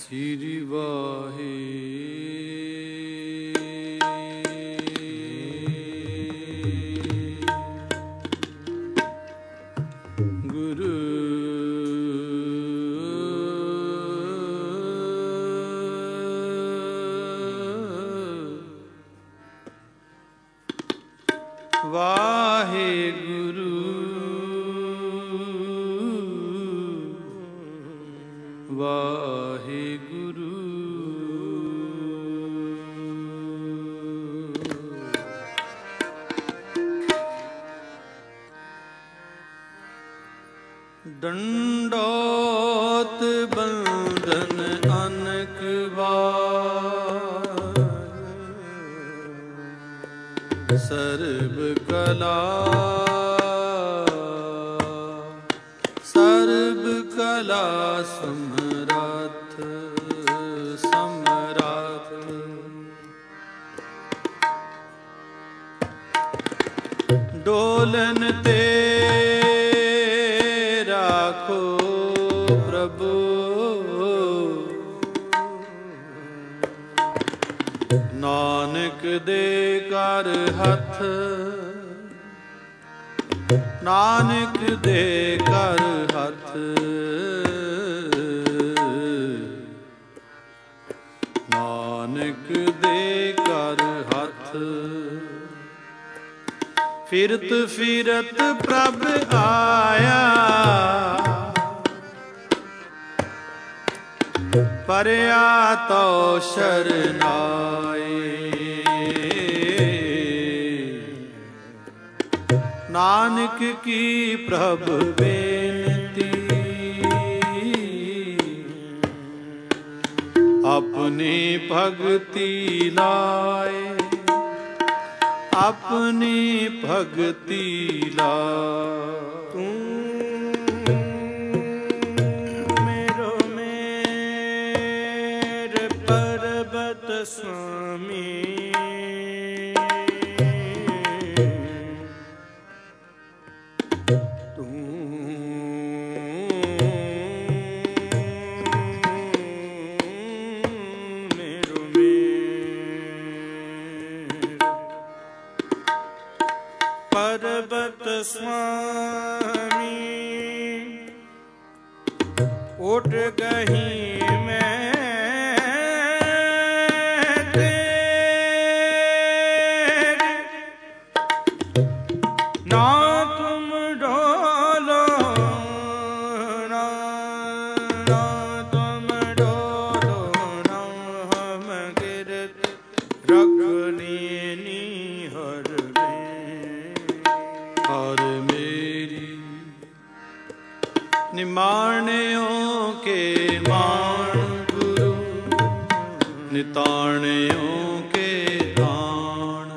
श्री वाहे गुरु वाहे गुरु वाहे गुरु दंडोत बंधन अनक बार सर्व कला समरथ समरथ डोलन ते राखो प्रभु नानक दे कर हथ नानक दे कर हथ नानक दे कर हथ फिरत फिरत प्रभ आया परया तो शरनाए नानक की प्रभ बेनती अपनी भगति लाए अपनी भगति लाए तू मेरो मेरे पर्वत स्वामी पर्वत स्वामी उठ गही मैं तेरे ना तुम डोलो ना तुम डोलो ना हम गिरत रखनी हर और मेरी निमाणियों के मान गुरु निताणियों के दान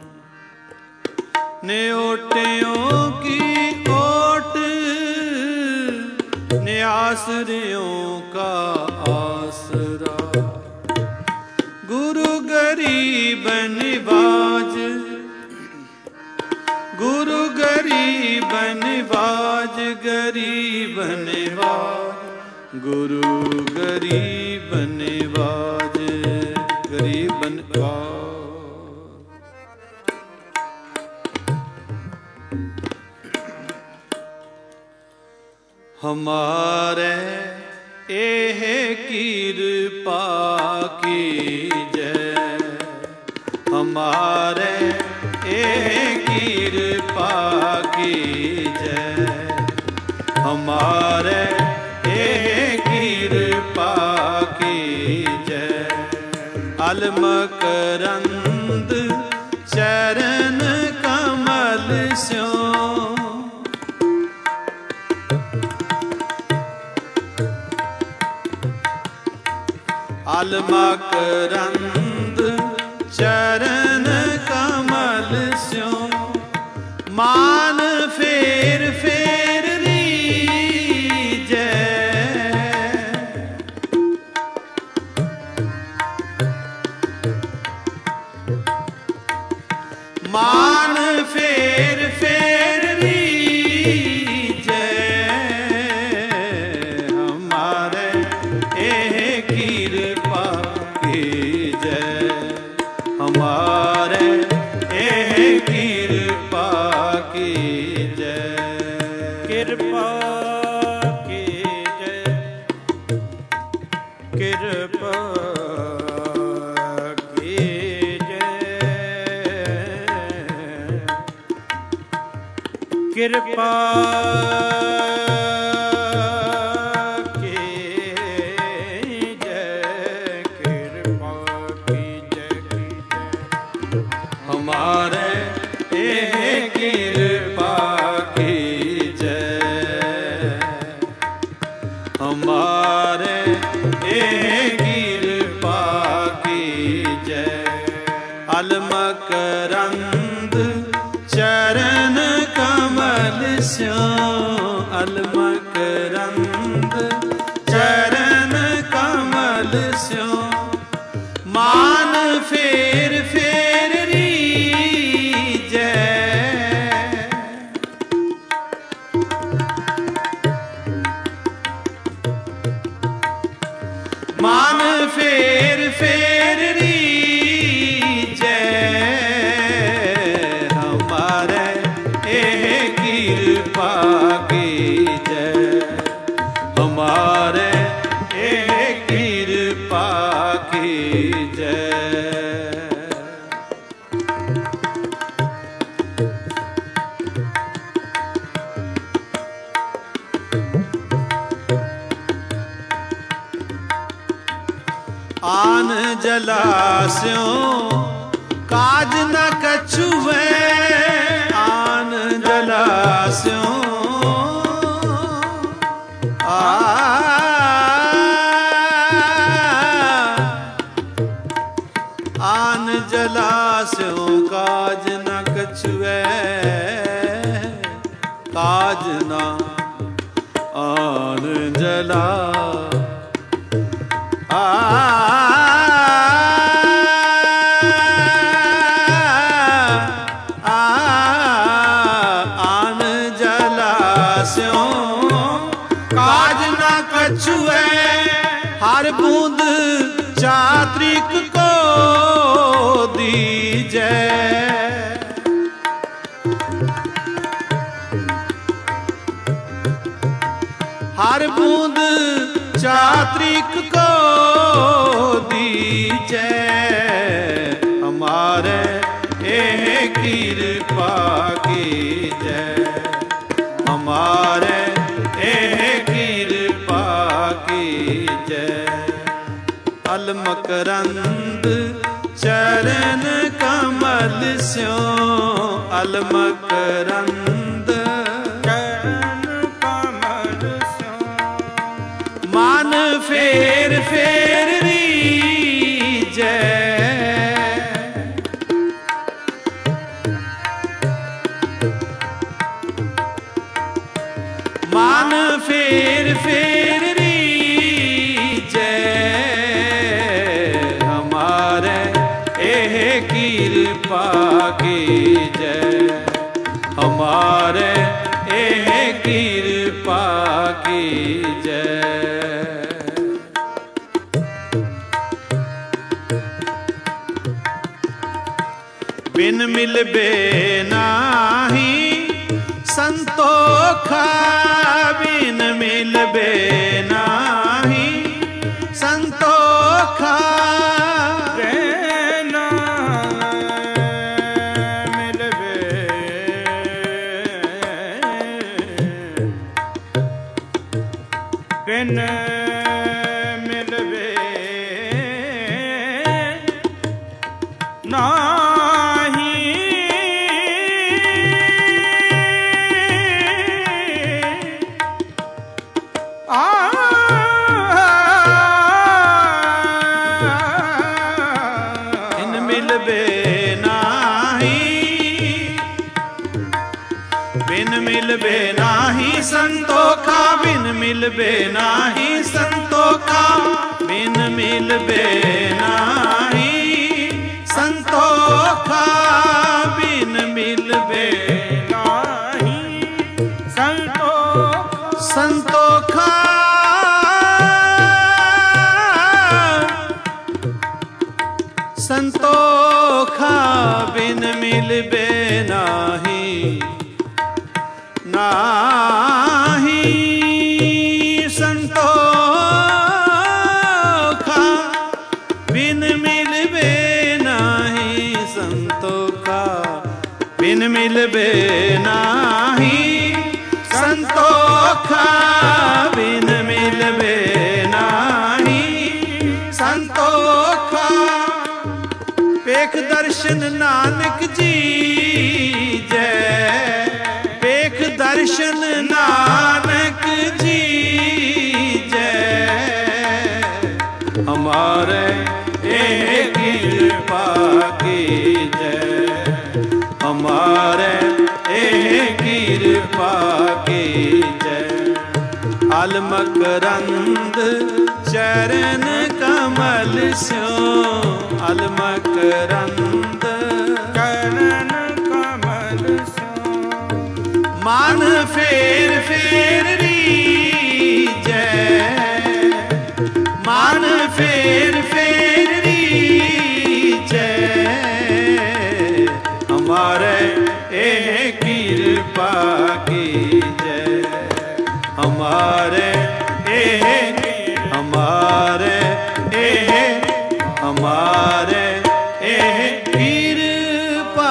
न्योटियों की ओट न्यासरियों का आसरा गुरु गरीब निवाज गुरु गरीब निवाज गरीब निवाज गुरु गरीब निवाज गरीब निवाज हमारे एह कृपा की जय हमारे एह कृपा की जय हमारे एह कृपा की जय अलमकरंद चरण कमल स्यो अलमकरंद चरण कमल स्यो मान फेर फेर रीजै मान फेर फेर रीजै हमारे एह कीर हमारे एह कृपा की जय। कृपा की जय। कृपा की जय। कृपा हमारे एह कृपा की जय। हमारे एह कृपा की जय। अलमकरंद चरण कमल स्यों। अलमकरंद चरण कमल स्यों। मान फेर फेर मान फेर फेर जय। हमारे एह कृपा की जय। हमारे एह कृपा की जय। आन जलास्यों काज न कछुए। आन जलास्यों आन जलास्यों काज न कछुए। काज न आन जला आन जलास्यों काज न कछुए। हर बूंद चात्रिक को दीजै। हर बूंद चात्रिक को दीजै। हमारे एह कृपा की जय। हमारे एह कृपा की जय। अलमकरंद चरण कमल स्यों। अलमकरंद चरण कमल स्यों। मान फेर फेर जय। मान फेर फेर जय। हमारे एह कृपा की जय। हमारे एह कृपा की जय। बिन मिलबे नाही संतोखा। बिन मिलबे नाही संतोखा। बिन मिलबे बिन मिलबे नाही। बिन मिलबे नाही। बिन मिलबे नाही संतोखा। बिन मिलबे नाही संतोखा। बिन मिलबे नाही संतोखा। बिन मिलबे नाही संतोखा। संतोखा बिन मिलबे नाही, नाही संतोखा बिन मिलबे नाही, संतोखा बिन मिलबे नाही, संतोखा बिन मिलबे नाही, संतोखा। पेख दर्शन नानक जी जय, पेख दर्शन नानक जी जय, हमारे एक कृपा की जय, हमारे एक कृपा की जय। अलमकरंद चरण कमल स्यों, अलमकरंद चरण कमल स्यों। मान फेर फेर रीजै, मान फेर फेर रीजै, हमारे एक कृपा की जय, हमारे हमारे हमारे कृपा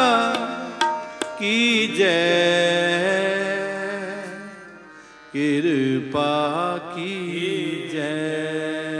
की जय, कृपा की जय।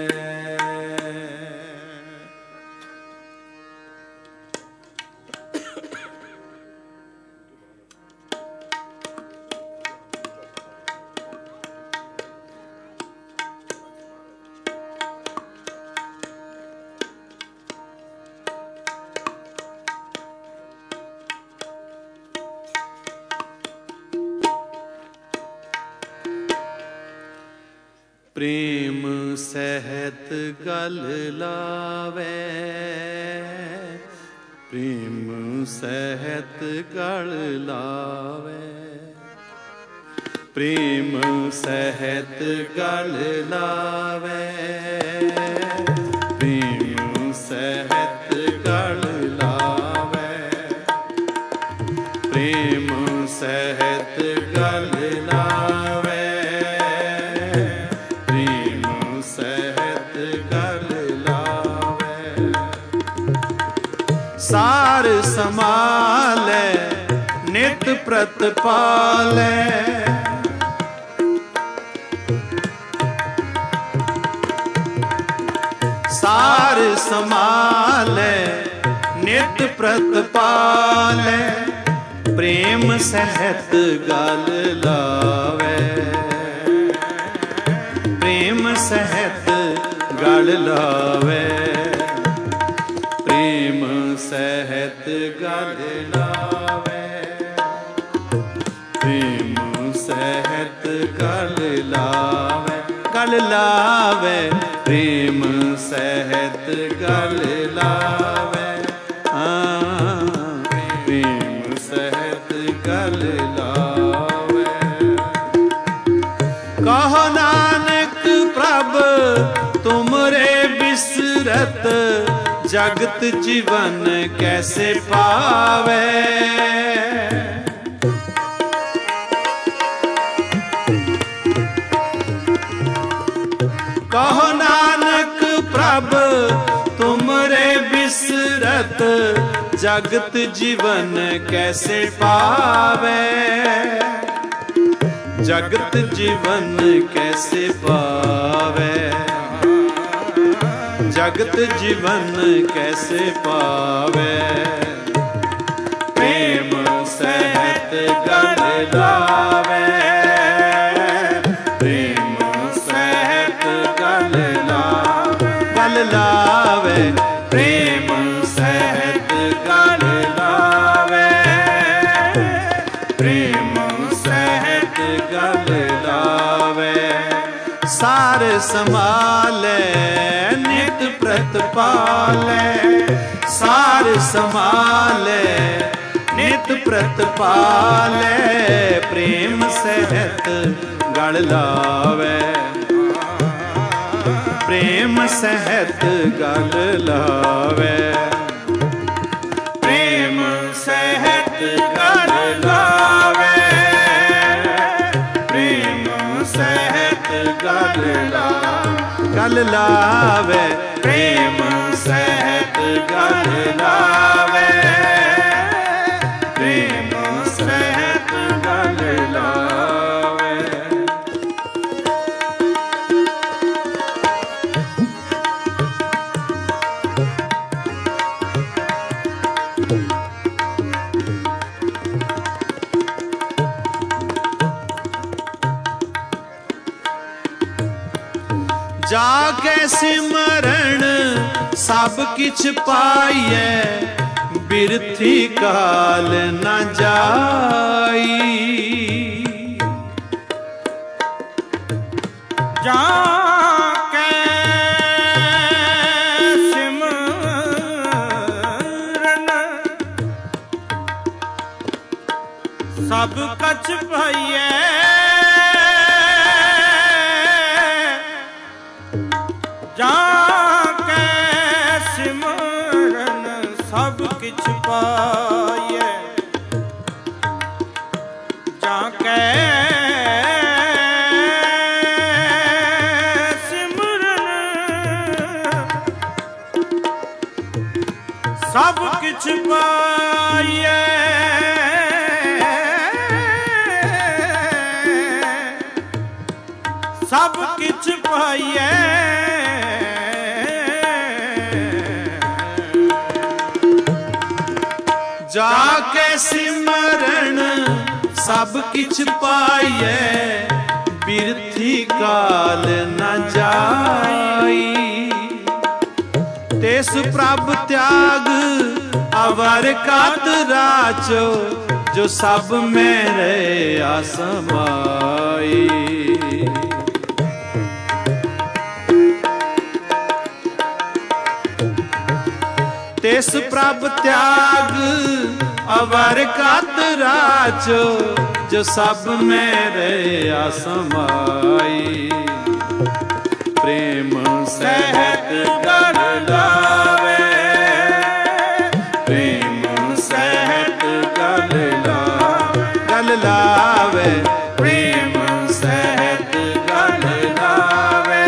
प्रेम सहत गल लावे, प्रेम सहत गल लावे, प्रेम सहत गल लावे, प्रेम सहत गल लावे, प्रेम सहत गल लावे, सार समाले नित प्रतपाले, सार समाले नित प्रतपाले, प्रेम सहत गल लावे, प्रेम सहत गल लावे, प्रेम सहत गल लावे, प्रेम सहत गल लावे, गल लावे, प्रेम सहत गल लावे, प्रेम सहत गल लावे। कहो नानक प्रभ तुमरे बिसरत, जगत जीवन कैसे पावे, कहो नानक प्रभ तुमरे बिसरत, जगत जीवन कैसे पावे, जगत जीवन कैसे पावे, जगत जीवन कैसे पावे, प्रेम सहत गल लावे, प्रेम सहत गल लावे, गल लावे, प्रेम सहत गल लावे, प्रेम सहत गल लावे। सार समाले नित प्रतपाले, सार समाले नित प्रतपाले, प्रेम सहत गल लावे, प्रेम सहत गल लावे, गल लावे, प्रेम सहित गल लावे, प्रेम सहित गल लावे। जाके सिमरन सब किछ पाइए, बिरथी काल न जाई। जाके सिमरन सब कछ पाइए, जाके सिमरन सब किछ पाइए, जाके सिमरन सब किछ पाइए, सब किछ पाइए। जाके सिमरन सब किछ पाइए, बिरथी काल न जाई। तेस प्रभ त्याग अवर कात राचो, जो सब मेरे आसमाई। तेस प्रभ त्याग अवर कात राचो, जो सब मेरे आसमाई। प्रेम सहित गल लावे, प्रेम सहित गल लावे, गल लावे, प्रेम सहित गल लावे,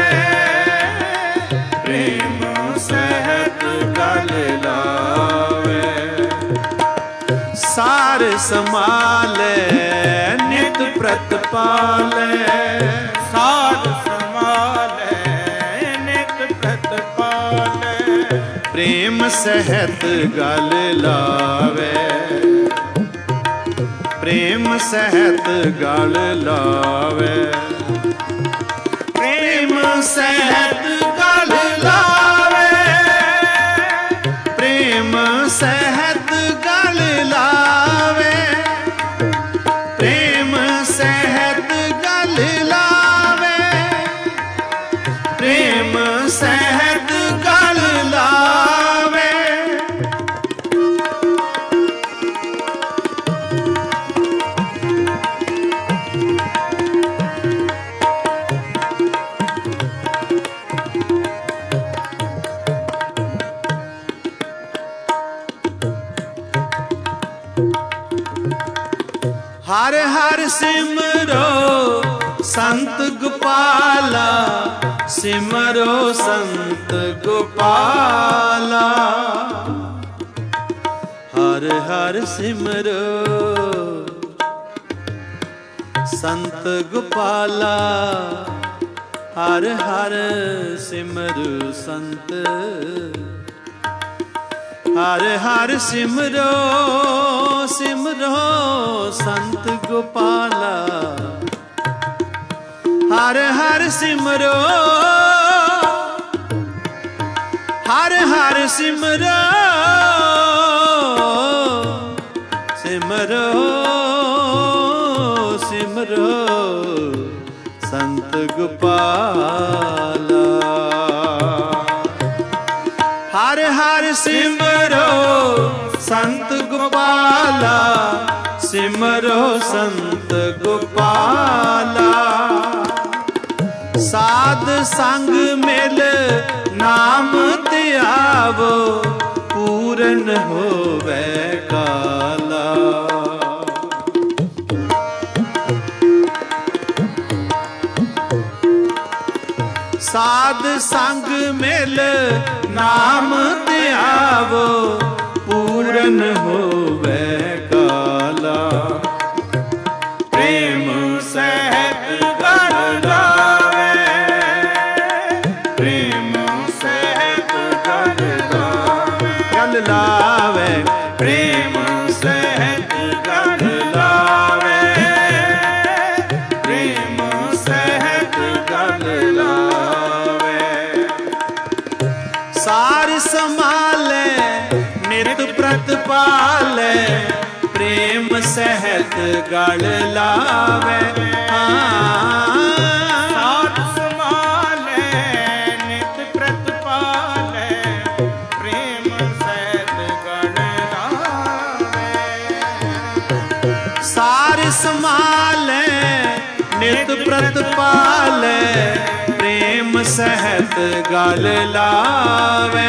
प्रेम सहित गल लावे। सार समाले नित प्रतिपाले, सार समाले नित प्रतिपाले, प्रेम सहित गल लावे, प्रेम सहित गल लावे, प्रेम सहित गल लावे, प्रेम सहित गल लावे, प्रेम सहित गल लावे, प्रेम सहित गल लावे। हर हर सिमरो संत गोपाला, सिमरो संत गोपाला। हर हर सिमरो संत गोपाला, हर हर सिमरो संत, हर हर सिमरो सिमरो संत गोपाला, हर हर सिमरो, हर हर सिमरो, सिमरो सिमरो संत गोपाला। हर हर सिमरो संत गोपाला, सिमरो संत गोपाला। साध संग मिल नाम त्यावो, पूरन होवे काला। साध संग मिल नाम ध्यावो पूरन होवे काला। प्रेम सहत गल लावे, प्रेम सहत गल लावे, गल लावे प्रेम सहत गल लावे, प्रेम सहत गल लावे। सार संभाले नित प्रतिपाले प्रेम सहत गल लावे। सार संभाले नित प्रतिपाले प्रेम सहत गल लावे। सार संभाले नित प्रतिपाले प्रेम सहत गल लावे।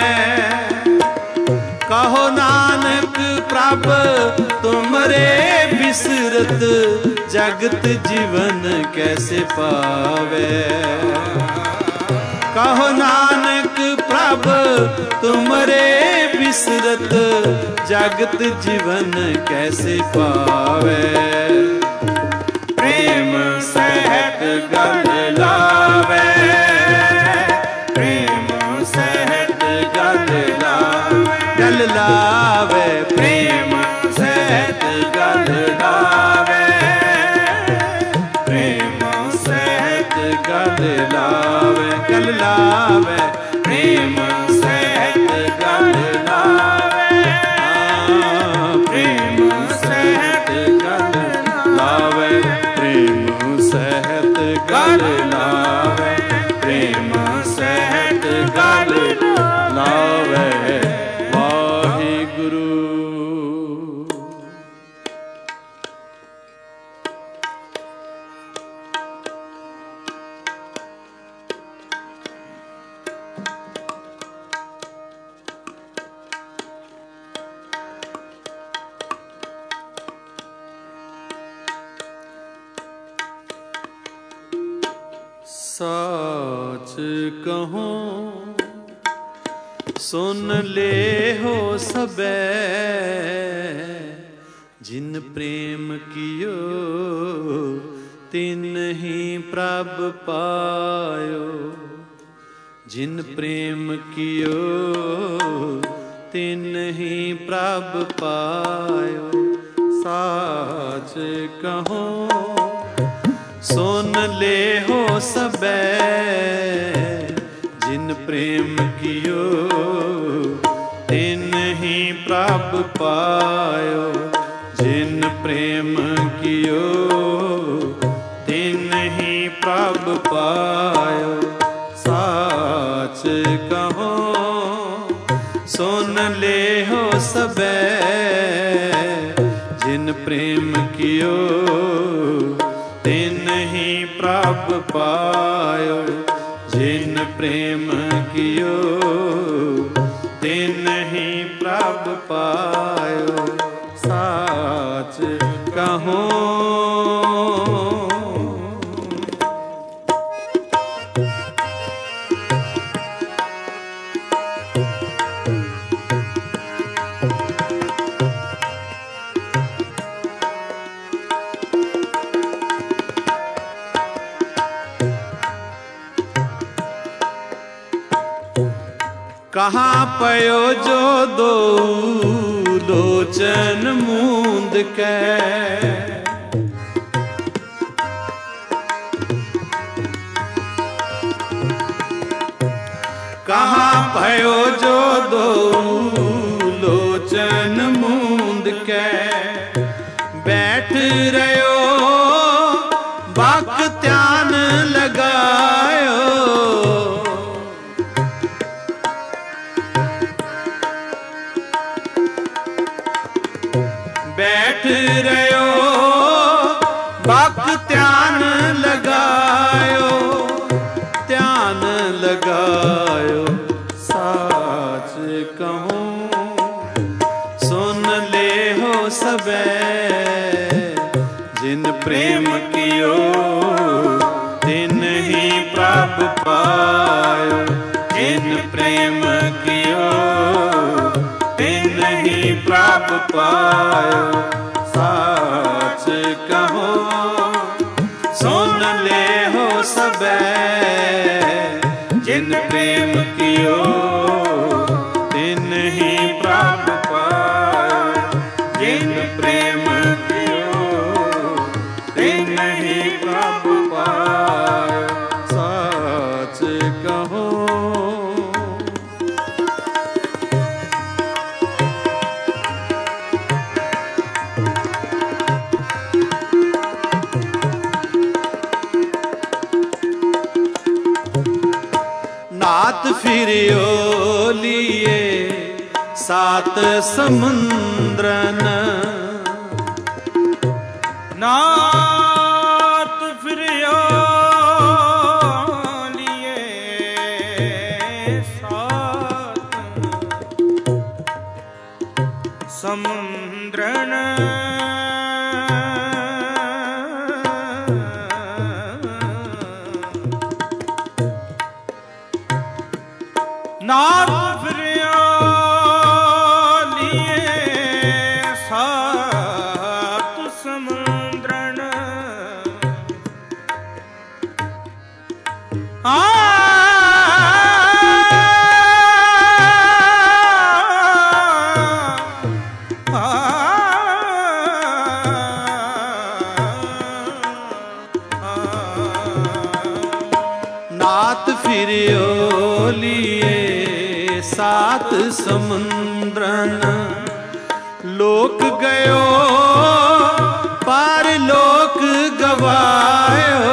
कहो नानक प्रभ तुमरे बिसरत जगत जीवन कैसे पावे। कहो नानक प्रभ तुमरे बिसरत जगत जीवन कैसे पावे। प्रेम सहत गल लावे, प्रेम सहत गल लावे, गल लावे प्रेम सहत गल लावे, प्रेम सहत गल लावे, गल लावे प्रेम सहत गल लावे, प्रेम सहत गल लावे प्रेम सहत गल लावे, प्रेम सहत गल लावे वाहिगुरु। साच कहूं सुन ले हो सबे जिन प्रेम कियो तिन ही प्रभ पायो। जिन प्रेम कियो तिन ही प्रभ पायो। साच कहूं सुन ले हो सबे जिन प्रेम कियो तिन ही प्रभ पायो। जिन प्रेम कियो तिन ही प्रभ पायो। साच कहो सुन ले हो सबे जिन प्रेम कियो तिन ही प्रभ पायो। जिन प्रेम कियो तिन ही प्रभ पायो। साच कहूं कहाँ पयो जो दो लोचन मूंद के। कहाँ पयो जो दो लोचन मूंद के। बैठ रहो बाक ध्यान लगायो। बैठ रहो बाक ध्यान लगायो। ध्यान लगायो। साच कहूं सुन ले हो सबे जिन प्रेम कियो तिन ही प्रभ पायो। प्रभ पायो साच कहो सुन ले हो सबे जिन प्रेम कियो तिन ही प्रभ पायो जिन प्रेम कियो तिन ही प्रभ पायो साच कहो नाथ फिरियो लिए सात समुद्रन नाथ फिरियो लिए सात समुद्रन नाथ फिरियो लिए सात समुद्रन नाथ फिरियो लिए सात समुद्रन लोक गयो पार लोक गवायो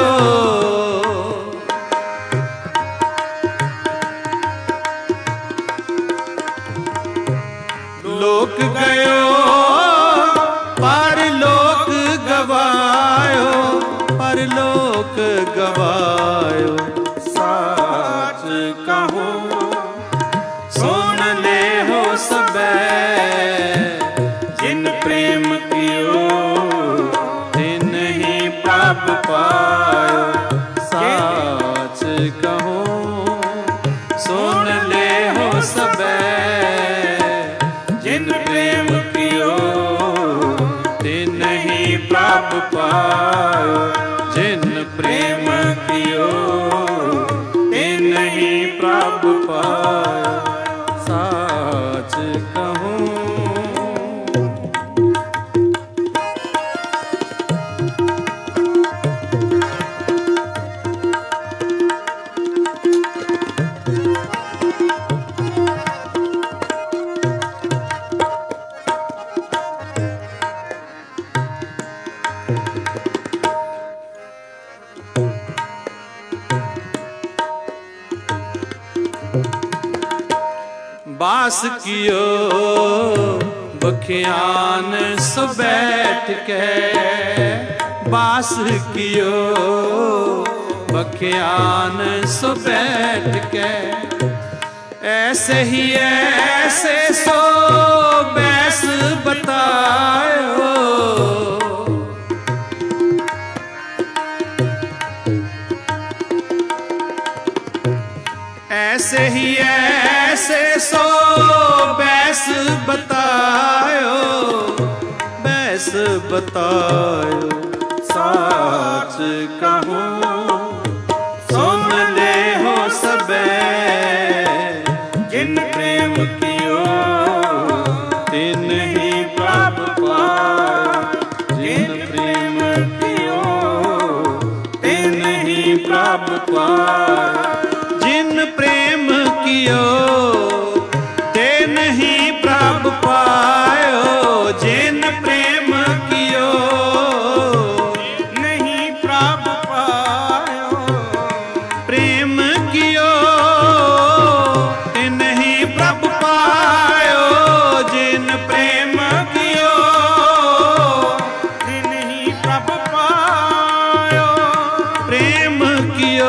लोक गयो पार लोक गवायो पर लोक गवायो साच कहो सुन ले हो सबे जिन प्रेम कियो तिन ही प्रभ पायो साच कहो सुन ले हो सबे जिन प्रेम कियो तिन ही प्रभ पायो जिन प्रेम कियो तिन ही प्रभ पायो साच कहो बास कियो बखियान सो बैठ के बास कियो बखियान सो बैठ के ऐसे ही ऐसे सो बैस बतायो ऐसे ही ऐसे सो बैस बतायो बैस बतायो साच कहो सुन ले हो सबे जिन प्रेम कियो तिन ही प्रभ पायो जिन प्रेम कियो तिन ही प्रभ पायो जिन प्रेम कियो तेन ही प्रभ पायो जिन प्रेम कियो नहीं प्रभ पायो प्रेम कियो तेन ही प्रभ पायो जिन प्रेम कियो तिन ही प्रभ पायो प्रेम कियो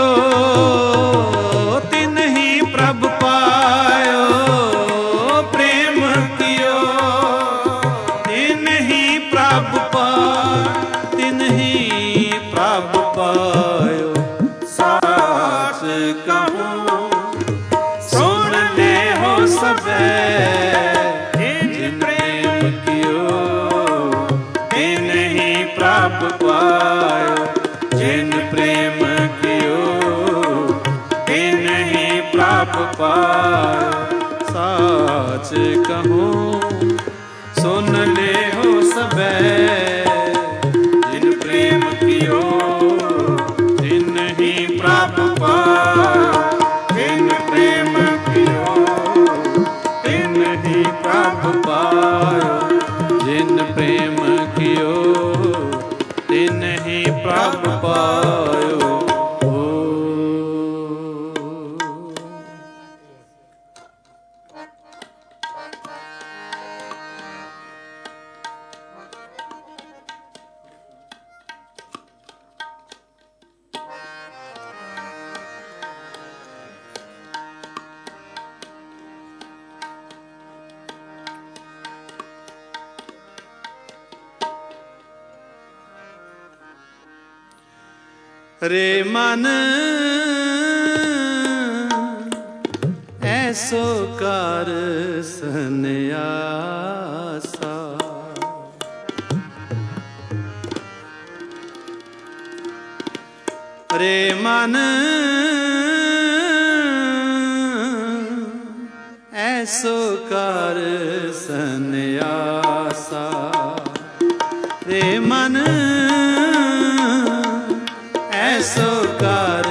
तिन ही प्रभ पायो प्रेम कियो तिन ही प्रभ पायो तिन ही प्रभ पायो साच कहो सुन ले हो सबे जिन प्रेम प्रभ पायो, जिन प्रेम कियो तिन ही प्रभ पायो। साच कहूँ सुन ले हो सबे, जिन प्रेम कियो तिन ही प्रभ पायो, जिन प्रेम कियो तिन ही प्रभ पायो, जिन प्रेम कियो तिन ही प्रभ पायो। रे मन ऐसो कर सन्यासा, रे मन ऐसो कर सन्यासा, रे मन ऐसो कर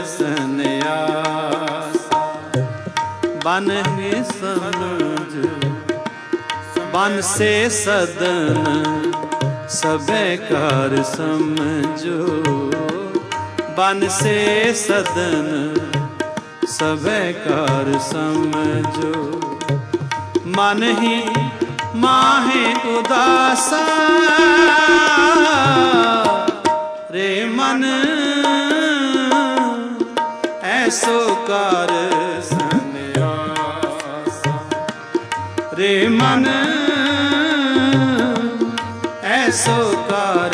सन्यासा। बन ही समझ बन से सदन सबे कार समझो, बन से सदन सबे कार समझो। मन ही माहे उदासा, रे मन ऐसो कर सन्यासा, रे मन ऐसो कर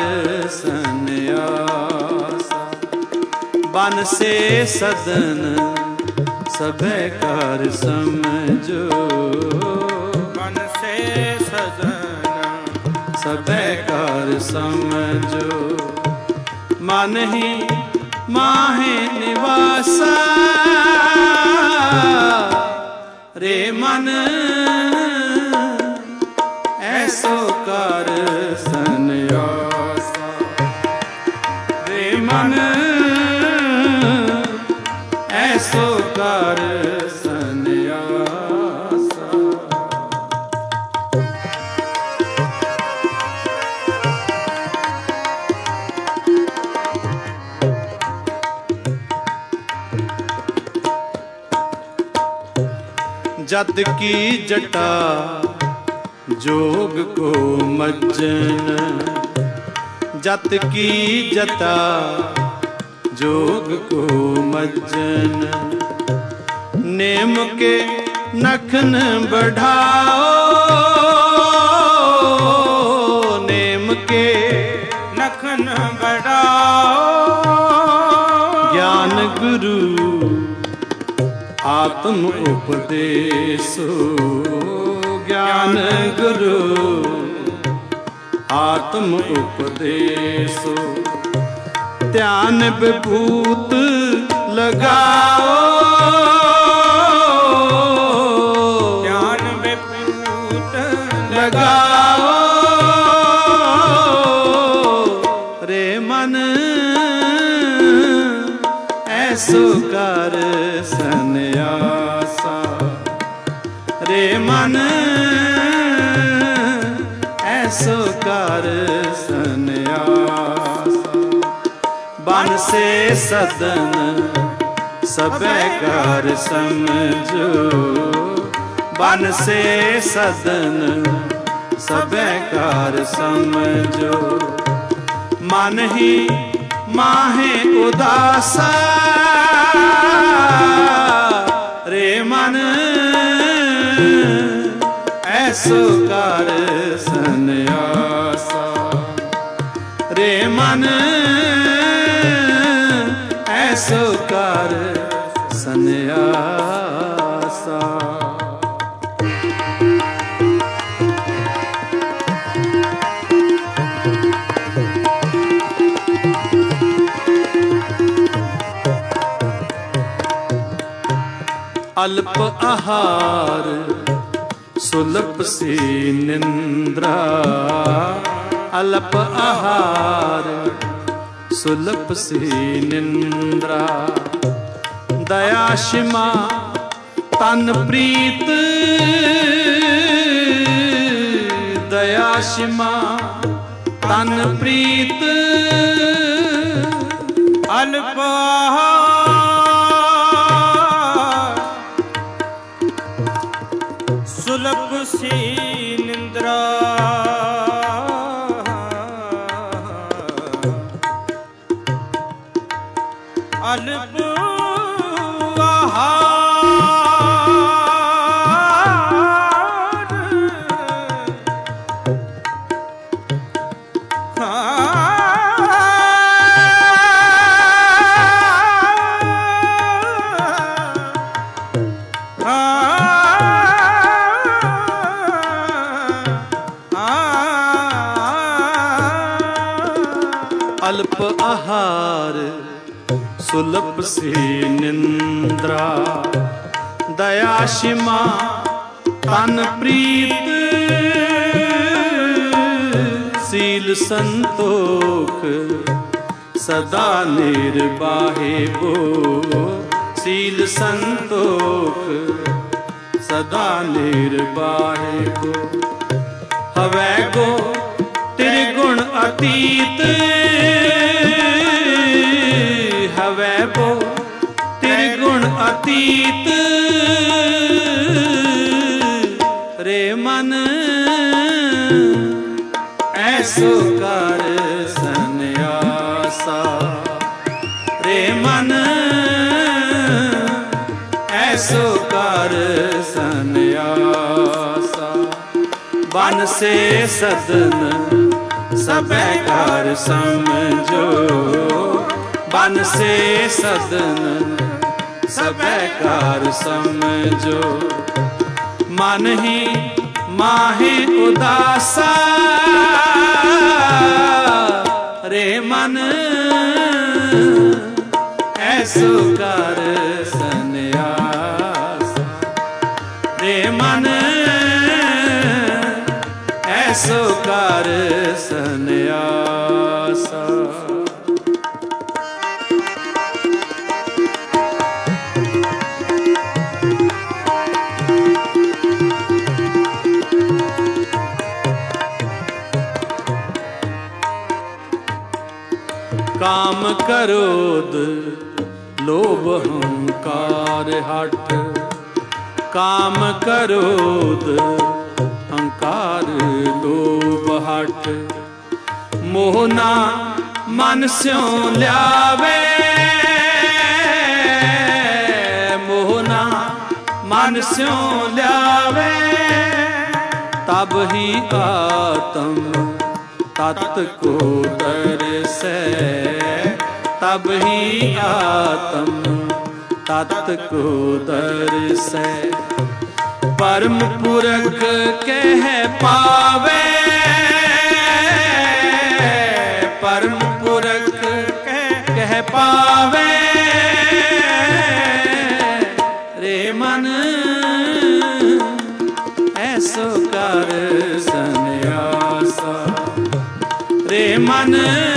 सन्यासा। बन से सदन सबे कार समझो, बन से सदन सबे कार समझो। मन ही माहे निवासा, रे मन ऐसो कर सन्यासा, रे मन ऐसो कर सन्यासा। जत की जटा जोग को मज्जन, जत की जटा जोग को मज्जन। नेम के नखन बढ़ाओ, नेम के नखन बढ़ाओ। ज्ञान गुरु आत्म उपदेशो, ज्ञान गुरु आत्म उपदेशो। ध्यान विभूत लगाओ, ध्यान विभूत लगाओ। रे मन ऐसो कर सन्यासा, रे मन ऐसो कर सन्यासा। बन से सदन सबे कार समझो, बन से सदन सबे कार समझो। मन ही माहे उदासा, रे मन ऐसो कर सन्यासा, रे मन ऐसो कर सन्यासा। ਅਲਪ ਆਹਾਰ ਸੁਲਪ ਸੀ ਨਿੰਦਰਾ। ਅਲਪ ਆਹਾਰ ਸੁਲਪ ਸੀ ਨਿੰਦਰਾ। ਦਇਆ ਸ਼ਿਮਾ ਤਨ ਪ੍ਰੀਤ। ਦਇਆ ਸ਼ਿਮਾ ਤਨ ਪ੍ਰੀਤ। ਅਲਪ ਸੁਲਭ ਸੀ ਨਿੰਦਰਾ। ਅਲਪ ਅਲਪ ਆਹਾਰ ਸੁਲਭ ਸੀ ਨਿੰਦਰਾ। ਦਇਆ ਸ਼ਿਮਾ ਤਨ ਪ੍ਰੀਤ। ਸੀਲ ਸੰਤੋਖ ਸਦਾ ਨਿਰਬਾਹੇ ਬੋ। ਸੀਲ ਸੰਤੋਖ ਸਦਾ ਨਿਰਬਾਹੇ ਬੋ। ਹਵੈ ਗੋ ਤਿਰਗੁਣ ਅਤੀਤ। ਹਵੈ ਬੋ ਤਿਰਗੁਣ ਅਤੀਤ। ਰੇ ਮਨ ਐਸੋ ਕਰ ਸੰਨਿਆਸਾ। ਰੇ ਮਨ ਐਸੋ ਕਰ ਸੰਨਿਆਸਾ। ਬਨ ਸੇ ਸਦਨ ਸਭੈ ਘਰ ਸਮਝੋ। ਬਨ ਸੇ ਸਦਨ ਸਭੈ ਘਰ ਸਮਝੋ। ਮਨ ਹੀ ਮਾਹੇ ਉਦਾਸਾ। ਰੇ ਮਨ ਐਸੋ ਕਰ ਸੰਨਿਆਸਾ। ਰੇ ਮਨ ਐਸੋ ਕਰ ਸੰਨਿਆਸਾ। ਕਾਮ ਕ੍ਰੋਧ ਲੋਭ ਹੰਕਾਰ ਹਠ। ਕਾਮ ਕ੍ਰੋਧ ਹੰਕਾਰ ਲੋਭ ਹਠ। ਮੋਹ ਨਾ ਮਨ ਸਿਉ ਲਿਆਵੇ। ਮੋਹ ਨਾ ਮਨ ਸਿਉ ਲਿਆਵੇ। ਤਬ ਹੀ ਆਤਮ ਤਤ ਕੋ ਦਰਸੈ। ਤਬ ਹੀ ਆਤਮ ਤਤ ਕੋ ਦਰਸੈ। ਪਰਮ ਪੁਰਖ ਕਹਿ ਪਾਵੇ। ਪਰਮ ਪੁਰਖ ਕਹਿ ਪਾਵੇ। ਰੇ ਮਨ ਐਸੋ ਕਰ ਸੰਨਿਆਸਾ। ਰੇ ਮਨ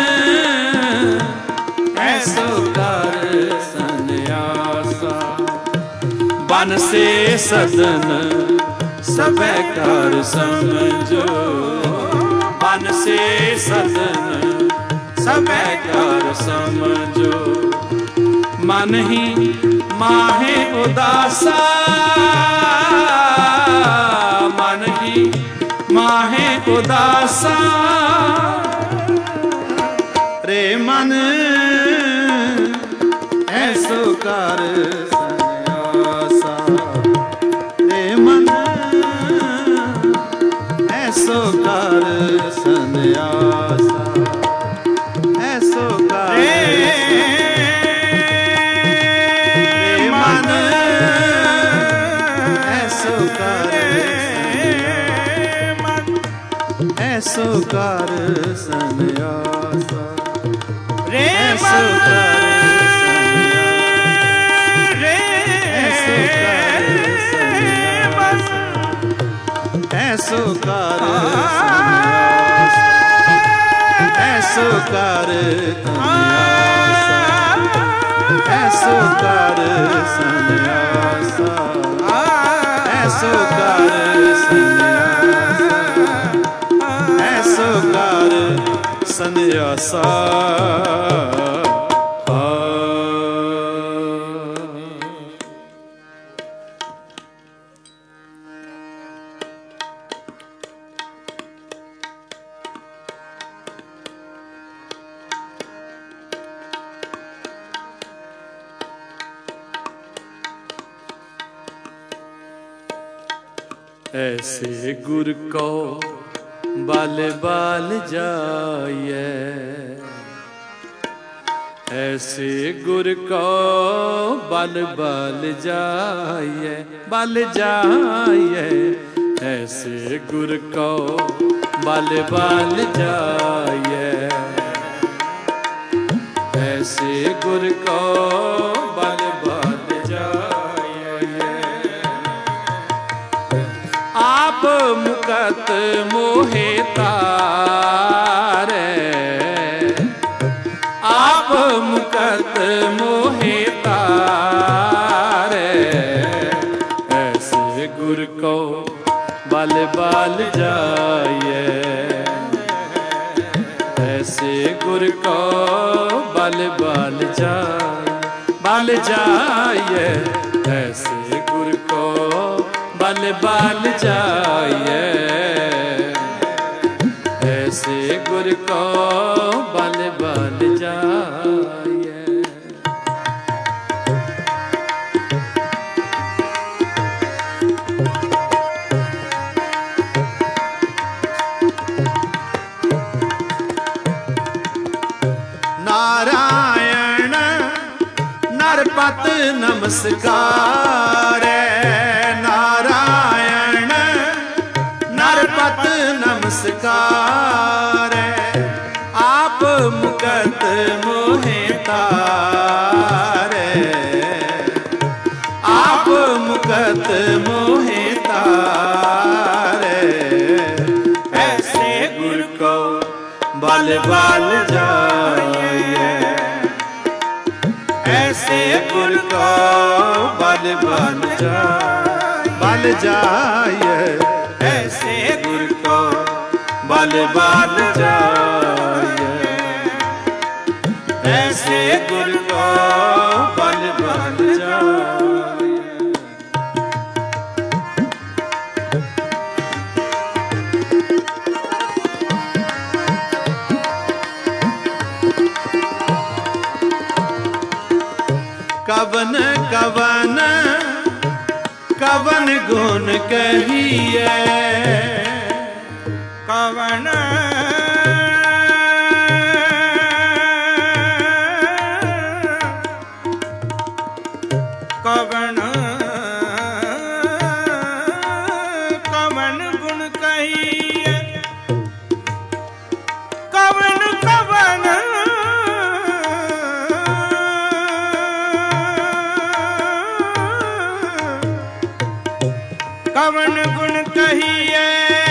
ਐਸੋ ਕਰ ਸੰਨਿਆਸਾ। ਬਨ ਸੇ ਸਦਨ ਸਭੈ ਘਰ ਸਮਝੋ। ਬਨ ਸੇ ਸਦਨ ਸਭੈ ਘਰ ਸਮਝੋ। ਮਨ ਹੀ ਮਾਹੇ ਉਦਾਸਾ। ਮਨ ਹੀ ਮਾਹੇ ਉਦਾਸਾ। ਰੇ ਮਨ ਐਸੋ ਕਰ ਸੰਨਿਆਸਾ। ਰੇ ਮਨ ਐਸੋ ਕਰ ਸੰਨਿਆਸਾ। ਐਸੋ ਕਰ ਰੇ ਮਨ ਐਸੋ ਕਰ ਐਸੋ ਕਰ ਸੰਨਿਆਸਾ। ਰੇ ਐਸੋ ਕਰ ਰੇ ਐਸੋ ਕਰ ऐसो कर सन्यास, ऐसो कर ऐसो कर सन्यास, ऐसो कर सन्यास, ऐसो कर सन्यासा। ऐसे गुर को बाल बाल जाइए, ऐसे गुर को बाल बाल जाइए, बाल जाइए, ऐसे गुर को बाल बाल जाइए, ऐसे गुर को बाल बाल जाइए। आप मुकत मोहे तारे, आप मुकत मोहे तारे, ऐसे गुर को बाल बाल जाइए, ऐसे गुर को बाल बाल जाइए, बाल जाइए, ऐसे गुर को बाल बाल जाइए, ऐसे गुर को बाल बाल जाइए। नारायण नरपत नमस्कार, नारायण नरपत नमस्कार, आप मुकत मोहे तारे, आप मुकत मोहे तारे, ऐसे गुर को बाल बाल जाइए, ऐसे गुर को बाल बाल जाइए, बाल जाइए, ऐसे गुर को बाल बाल जाइए, ऐसे गुर को बाल बाल जाइए। कवन कवन कवन गुण कहिए, कवन कवन कवन गुण कहिए, कवन कवन कवन गुण कहिए,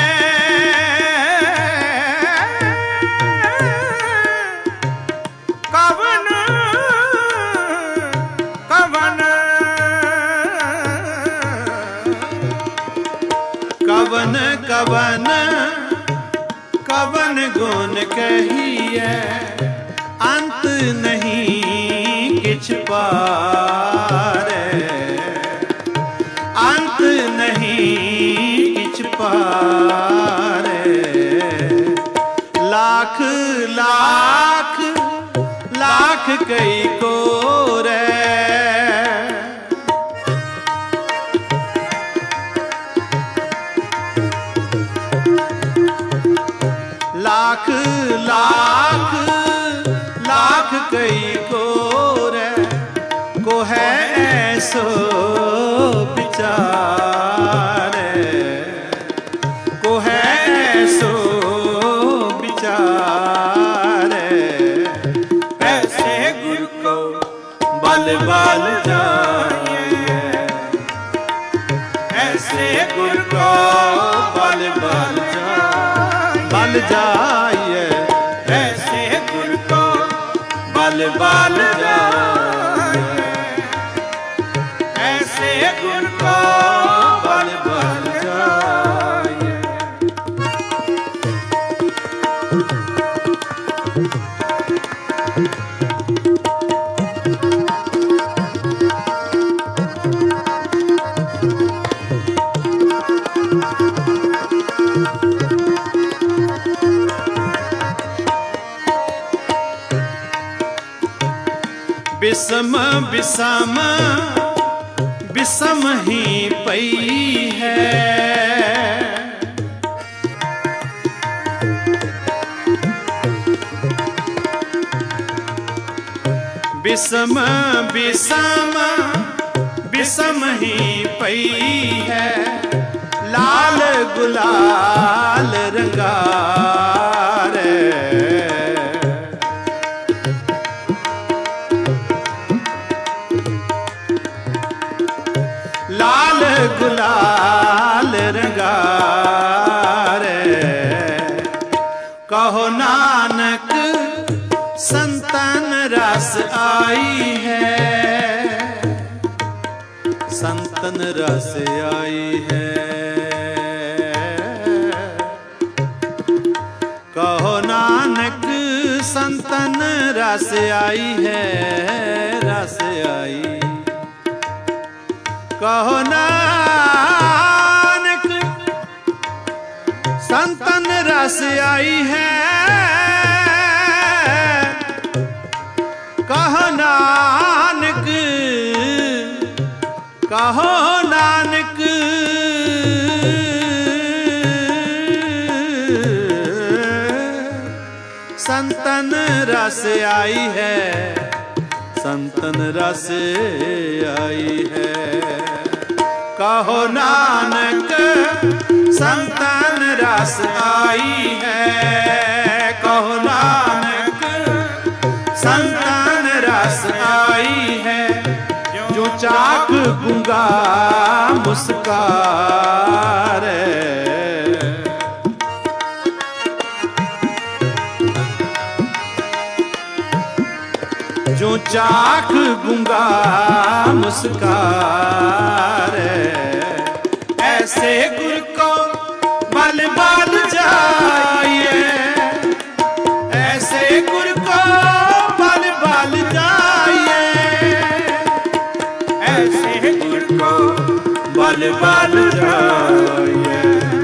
कवन कवन कवन कवन कवन गुण कहिए, अंत नहीं किछ पारे, अंत नहीं किछ पारे, लाख लाख लाख कई कोरे, लाख लाख लाख कई कोरे, को है ऐसो विचारे, को है ऐसो विचारे, ऐसे गुर को बाल बाल जाइए, ऐसे गुर को बाल जाइए, ऐसे गुर को बल बल जाइए, ऐसे गुर को बल बल जाइए। बिसम बिसम बिसम ही पई है, बिसम बिसम बिसम ही पई है, लाल गुलाल रंगा रे। लाल गुलाल रंगा रे, कहो नानक संतन रस आई है, संतन रस आई है। कहो नानक संतन रस आई है, रस आई। कहो नानक संतन रस आई है, कहो नानक, कहो नानक संतन रस आई है, संतन रस आई है। कहो नानक संतन रस आई है, कहो नानक संतन रस आई है। जो चाक गूंगा मुस्कारे, जो चाक गूंगा मुस्कारे, ऐसे गुर को बल बल जाइए, ऐसे गुर को बल बल जाइए, ऐसे गुर को बल बल जाइए,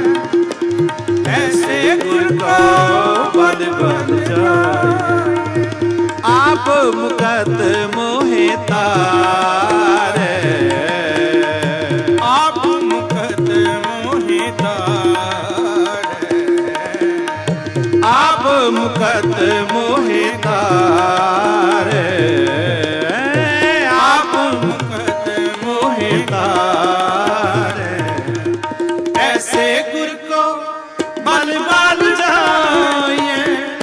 ऐसे गुर को बल बल जाइए। आप मुकत मोहे तारे, आप मुकत मोहे तारे, आप मुकत मोहे तारे, आप मुकत मोहे तारे। ऐसे गुर को बल बल जाइए,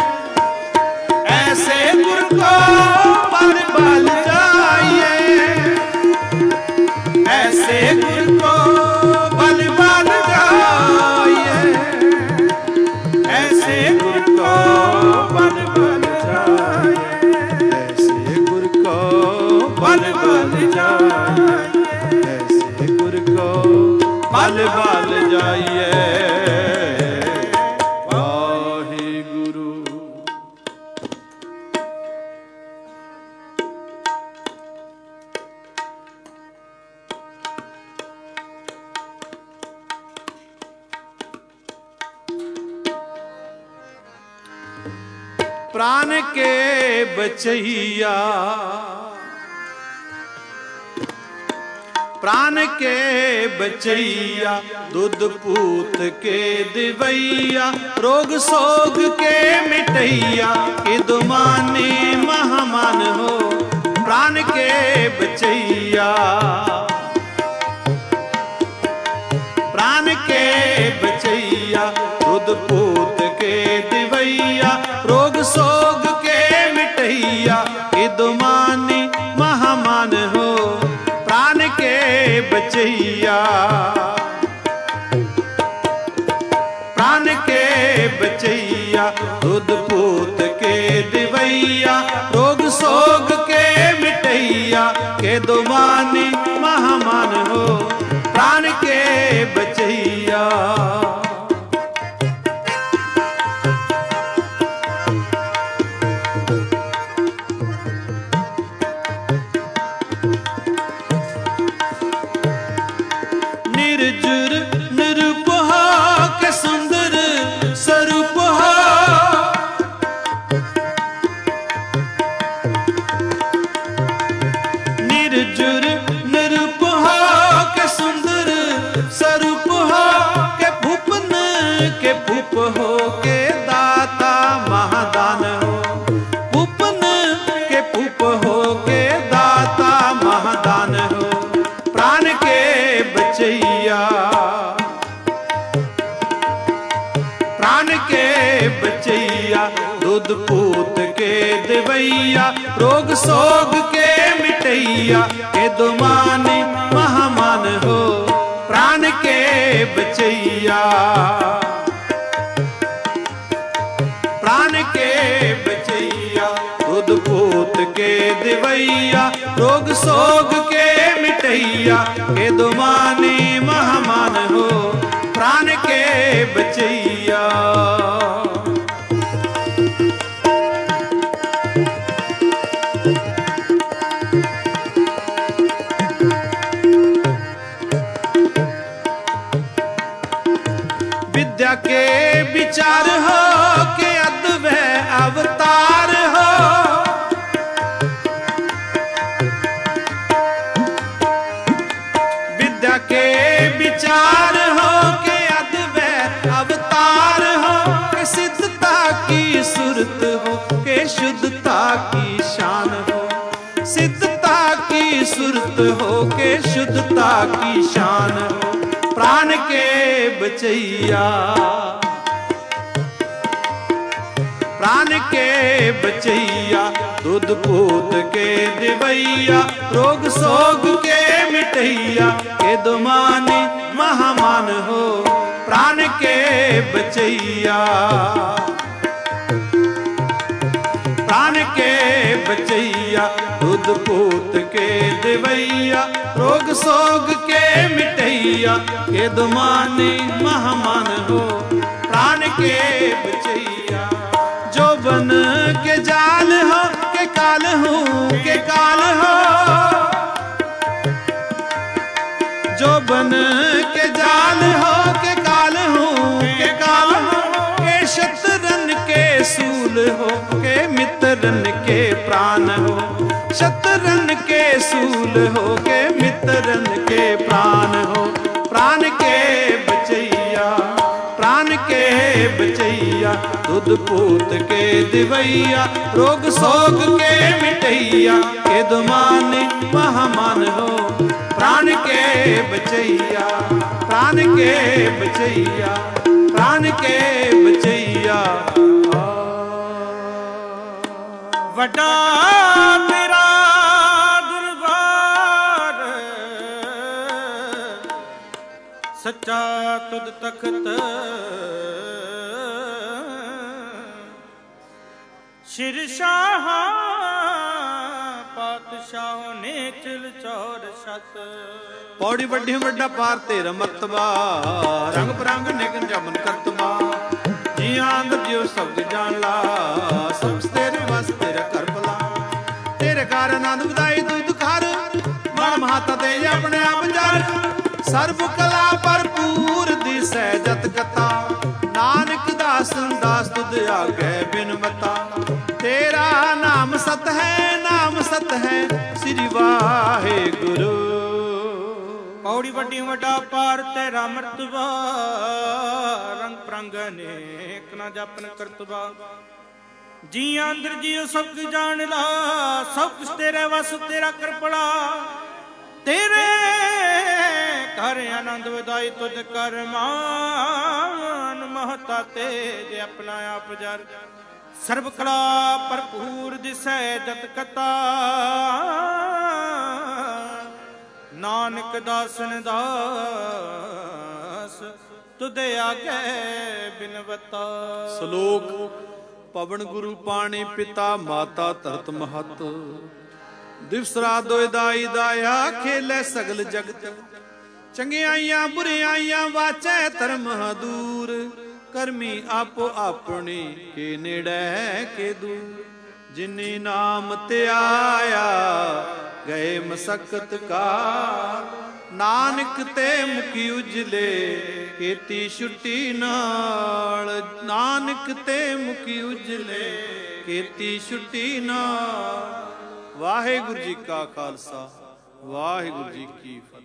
ऐसे गुर को बल बल जाइए, ऐसे गुर को बल बल जाइए, ऐसे गुर को बल बल जाइए, ऐसे गुर को बल बल जाइए, ऐसे गुर को बल बल जाइए। प्राण के बचैया, प्राण के बचैया, दूध पूत के दिवैया, रोग सोग के मिटैया, इदुमानी महामान हो प्राण के बचैया, प्राण के बचैया, दूध पूत के दिवैया, रोग सोग के मिटैया, इदुमानी महामान हो प्राण के बचैया, प्राण के बचैया। दूध पूत के दिवैया रोग सोग के मिटैया के दुमानी महामान हो प्राण के बचैया। निर्जुर निरूपह के सुंदर स्वरूप हो, निर्जुर निरूपह के सुंदर स्वरूप हो के भूपन के भूप हो के दाता महादान हो, भूपन के भूप हो के दाता महादान हो प्राण के बचैया। प्राण के बचैया दूध पूत के दिवैया रोग सोग के मिटैया के दुमानी महामान हो प्राण के बचैया। प्राण के बचैया दूध पूत के दिवैया रोग सोग के मिटैया के दुमानी महामान हो प्राण के बचैया। विद्या के विचार हो के अद्वैत अवतार हो, विद्या के विचार हो के अद्वैत अवतार हो के सिद्धता की सुरत हो के शुद्धता की शान हो, सिद्धता की सुरत हो के शुद्धता की शान हो प्राण के बचैया। प्राण के बचैया दूध पूत के दिवैया रोग सोग के मिटैया के दुमानी महामान हो प्राण के बचैया। प्राण के बचैया दूध पूत के दिवैया रोग सोग के मिटैया के दुमानी महामान हो प्राण के बचैया। जो बन के जाल हो के काल हो के काल हो, जो बन के जाल हो के काल हो के काल हो के शत्रन के सूल हो के मित्रन के प्राण हो, शत्रन के सूल हो के मित्रन के प्राण हो प्राण के बचैया। प्राण के बचैया दूध पूत के दिवैया रोग सोग के मिटैया के दुमानी महामान हो प्राण के बचैया। प्राण के बचैया, प्राण के बचैया। वड्डा तेरा दरबार सच्चा तुद तख्त शिरशाह पातशाह ने चिल चौर सत। पौड़ी बड़ी बड़ा पार तेरा मर्तबा रंग बरंग निगन जमन करतबा जिया अंदर जियो शब्द जान ला सब तेरे बस तेरा कर भला तेरे कारण आनंद बधाई दूध खार मन महाता दे अपने आप जार सर्व कला भरपूर दिसै जत कथा नानक दास दास तुद आगे बिन मता तेरा नाम सत है श्री वाहे गुरु। पौड़ी बड़ी वड्डा पार तेरा मर्तबा रंग प्रंग अनेक ना जापन करतबा जी अंदर जियो सब कुछ जान ला सब कुछ तेरे वस तेरा कृपड़ा तेरे घर आनंद विदाई तुझ कर मान महता तेज अपना आप जर सर्व कला भरपूर दिसै जत कता नानक दासन दास ਤੁਧੇ ਆਗੇ ਬਿਨਵਤਾ। ਸ਼ਲੋਕ ਪਵਨ ਗੁਰੂ ਪਾਣੀ ਪਿਤਾ ਮਾਤਾ ਧਰਤ ਮਹਤ। ਦਿਵਸ ਰਾਤ ਦੋਇ ਦਾਈ ਦਾਇਆ ਖੇਲੇ ਸਗਲ ਜਗਤ। ਚੰਗਿਆਈਆਂ ਬੁਰਿਆਈਆਂ ਵਾਚੈ ਧਰਮ ਦੂਰ। ਕਰਮੀ ਆਪੋ ਆਪਣੀ ਕੇ ਨੇੜੇ ਕੇ ਦੂਰ। ਜਿਨੀ ਨਾਮ ਤੇ ਆਇਆ ਗਏ ਮਸਕਤ ਕਾਲ। ਨਾਨਕ ਤੇ ਮੁਖੀ ਉਜਲੇ ਕੀਤੀ ਛੁੱਟੀ ਨਾਲ। ਨਾਨਕ ਤੇ ਮੁਖੀ ਉਜਲੇ ਕੀਤੀ ਛੁੱਟੀ ਨਾਲ। ਵਾਹਿਗੁਰੂ ਜੀ ਕਾ ਖਾਲਸਾ ਵਾਹਿਗੁਰੂ ਜੀ ਕੀ ਫਤਿਹ।